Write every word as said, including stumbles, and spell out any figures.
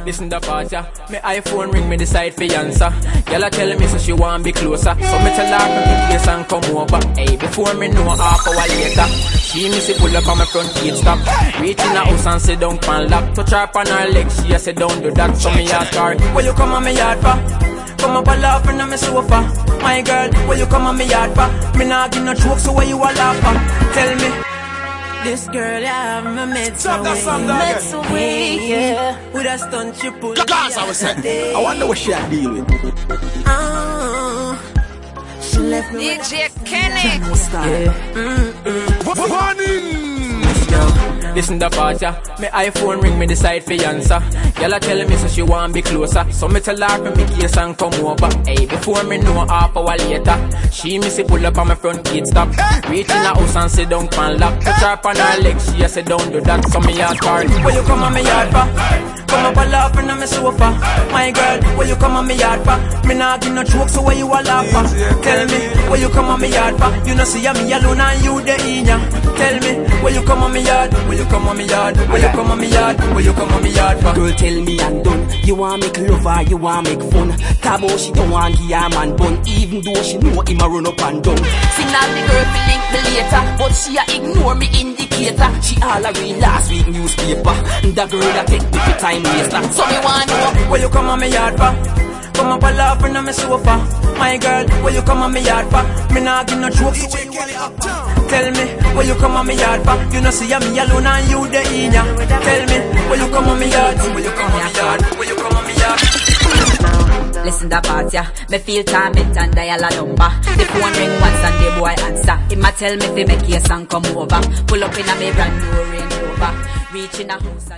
listen the part, yeah. My iPhone ring, me decide for answer. Girl a tell me so she want be closer. So me tell her to me case and come over. Hey, before me know half hour later, she me see pull up on my front gate stop. Reach in the house and sit down pan lock. Touch her on her leg, she a sit down do that. So me ask her, where you come on me yard for? Come up a laugh and I'm a sofa. My girl, where you come on me yard for? Me nah give no joke, so where you a laugh for? Tell me. This girl, yeah, I'm a meds away. Meds away, yeah. With a stunt you pull. Guys, I was saying, I wonder what she had deal with. Oh, she left me. D J Kenny. Yeah. Mm-mm. Morning. Yo, listen the part, yeah. My iPhone ring, me decide for answer. Girl a tell me so she want be closer. So me tell her to me case and come over. Hey, before me know half hour later, she me see pull up on my front gate stop. Reach in the house and sit down pan lock. Touch her on her leg, she a sit down do that. So me ask her, where you come on me yard for? Come up a laugh and I'm a sofa. My girl, where you come on me yard for? Me nah give no joke, so where you a laugh for? Tell me, where you come on me yard for? You know see me alone and you the in ya. Tell me, where you come on me yard? Where you come on me yard? Where you come on me yard? Where you come on me yard for? Girl, tell me and done. You want make love or you want make fun? Tabo, she don't want give her man bun. Even though she know him a run up and down. Signal the girl fi link me later, but she a ignore me indicator. She all a read last week newspaper. The girl that take me for time waster. So me want know where you come on me yard for? Come up a laugh and I'm a sofa. My girl, where you come on me yard for? Me nah give no joke, so where you tell me, where you come on me yard for? You know see me alone and you the in ya. Tell me, where you come on me yard? Where you come on me yard? Where you come on me yard? listen the part, yeah. Me feel torment and dial a number. The phone ring once and the boy answer. He ma tell me fi make case and come over. Pull up in a me brand new Range Rover. Reach in a house.